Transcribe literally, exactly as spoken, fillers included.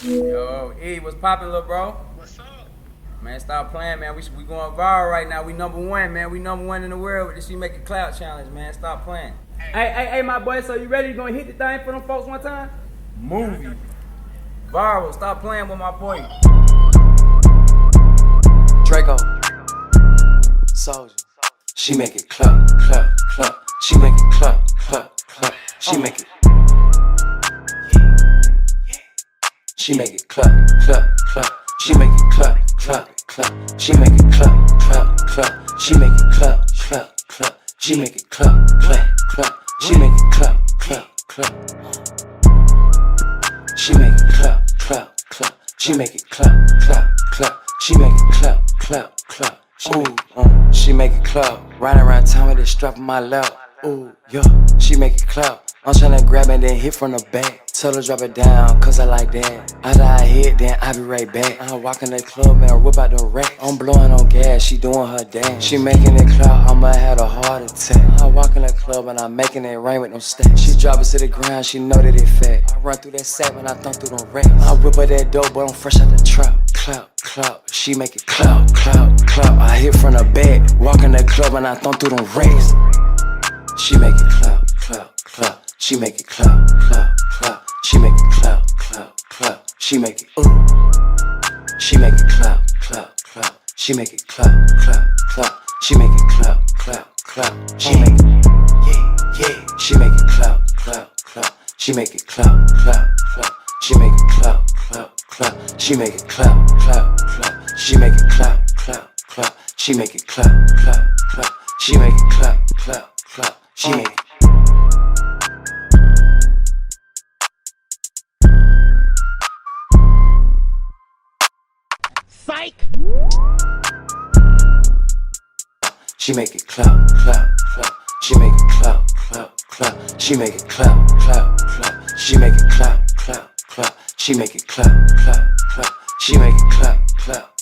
Yo, E, what's popular, bro? What's up? Man, stop playing, man. We we going viral right now. We number one, man. We number one in the world with the She Make It Clout challenge, man. Stop playing. Hey, hey, hey, my boy, so you ready? You gonna hit the thing for them folks one time? Movie. Viral. Stop playing with my boy. Draco, Soldier. She make it clap, clap, clap. She make it clap, clap, clap. She make it. She make it clap, clap, clap. She make it clap, clap, clap. She make it clap, clap, clap. She make it clap, clap, clap. She make it clap, clap, clap. She make it clap, clap, clap. She make it clap, clap, clap. She make it clap, clap, clap. She make it clap, clap, clap. Ooh, uh, she make it clap. Riding around town with this strap on my lap. Ooh, yeah, she make it clap. I'm tryna grab it, then hit from the back. Tell her drop it down, cause I like that. After I hit, then I be right back. I walk in the club and whip out the rack. I'm blowing on gas, she doing her dance. She making it clap, I'ma have a heart attack. I walk in the club and I'm making it rain with no stacks. She drop it to the ground, she know that it fat. I run through that sack when I thump through them racks. I whip her that dope, but I'm fresh out the trap. Clap, clap, she make it clap, clap, clap. I hit from the back, walk in the club and I thump through them racks. She make it clap, clap, clap. She make it clap, clap, clap. She make it clap, clap, clap. She make it ooh. She make it clap, clap, clap. She make it clap, clap, clap. She make it clap, clap, clap. She make it yeah, yeah. She make it clap, clap, clap. She make it clap, clap, clap. She make it clap, clap, clap. She make it clap, clap, clap. She make it clap, clap, clap. She make it clap, clap, clap. She make it clap, clap, clap. She make it. Psych! She make it clap, clap, clap. She make it clap, clap, clap. She make it clap, clap, clap. She make it clap, clap, clap. She make it clap, clap, clap. She make it clap, clap,